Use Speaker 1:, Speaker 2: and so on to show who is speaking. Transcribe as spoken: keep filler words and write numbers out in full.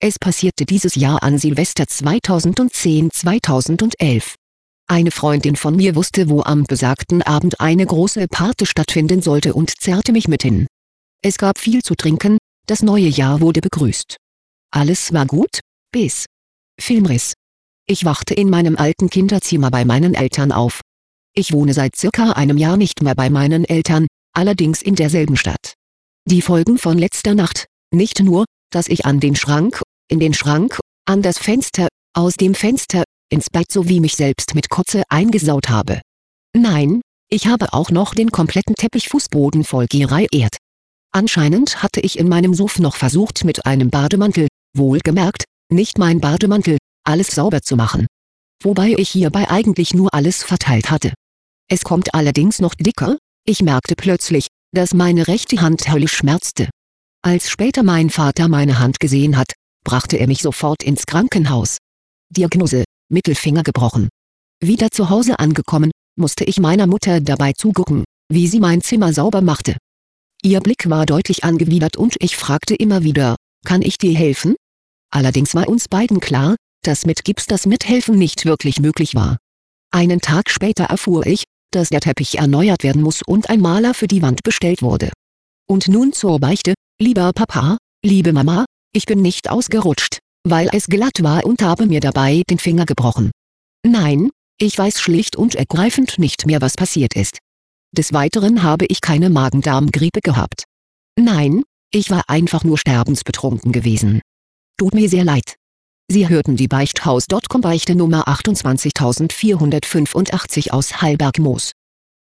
Speaker 1: Es passierte dieses Jahr an Silvester zweitausendzehn zweitausendelf. Eine Freundin von mir wusste, wo am besagten Abend eine große Party stattfinden sollte und zerrte mich mit hin. Es gab viel zu trinken, das neue Jahr wurde begrüßt. Alles war gut, bis Filmriss. Ich wachte in meinem alten Kinderzimmer bei meinen Eltern auf. Ich wohne seit circa einem Jahr nicht mehr bei meinen Eltern, allerdings in derselben Stadt. Die Folgen von letzter Nacht: nicht nur, dass ich an den Schrank, in den Schrank, an das Fenster, aus dem Fenster, ins Bett sowie mich selbst mit Kotze eingesaut habe. Nein, ich habe auch noch den kompletten Teppichfußboden voll gereiert. Anscheinend hatte ich in meinem Suff noch versucht, mit einem Bademantel, wohlgemerkt, nicht mein Bademantel, alles sauber zu machen. Wobei ich hierbei eigentlich nur alles verteilt hatte. Es kommt allerdings noch dicker: ich merkte plötzlich, dass meine rechte Hand höllisch schmerzte. Als später mein Vater meine Hand gesehen hat, brachte er mich sofort ins Krankenhaus. Diagnose: Mittelfinger gebrochen. Wieder zu Hause angekommen, musste ich meiner Mutter dabei zugucken, wie sie mein Zimmer sauber machte. Ihr Blick war deutlich angewidert und ich fragte immer wieder: Kann ich dir helfen? Allerdings war uns beiden klar, dass mit Gips das Mithelfen nicht wirklich möglich war. Einen Tag später erfuhr ich, dass der Teppich erneuert werden muss und ein Maler für die Wand bestellt wurde. Und nun zur Beichte: Lieber Papa, liebe Mama, ich bin nicht ausgerutscht, weil es glatt war und habe mir dabei den Finger gebrochen. Nein, ich weiß schlicht und ergreifend nicht mehr, was passiert ist. Des Weiteren habe ich keine Magen-Darm-Grippe gehabt. Nein, ich war einfach nur sterbensbetrunken gewesen. Tut mir sehr leid. Sie hörten die Beichthaus Punkt com Beichte Nummer achtundzwanzigtausendvierhundertfünfundachtzig aus Hallbergmoos.